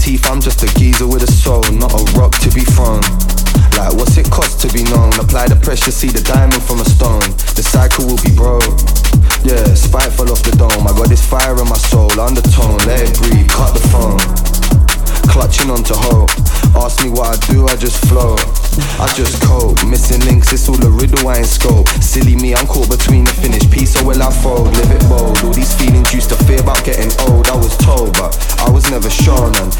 teeth, I'm just a geezer with a soul, not a rock to be thrown. Like what's it cost to be known? Apply the pressure, see the diamond from a stone. The cycle will be broke. Yeah, spiteful off the dome. I got this fire in my soul, undertone. Let it breathe, cut the phone. Clutching onto hope. Ask me what I do, I just flow. I just cope. Missing links, it's all a riddle I ain't scope. Silly me, I'm caught between the finished piece, so will I fold? Live it bold. All these feelings used to fear about getting old, I was told, but I was never shown. And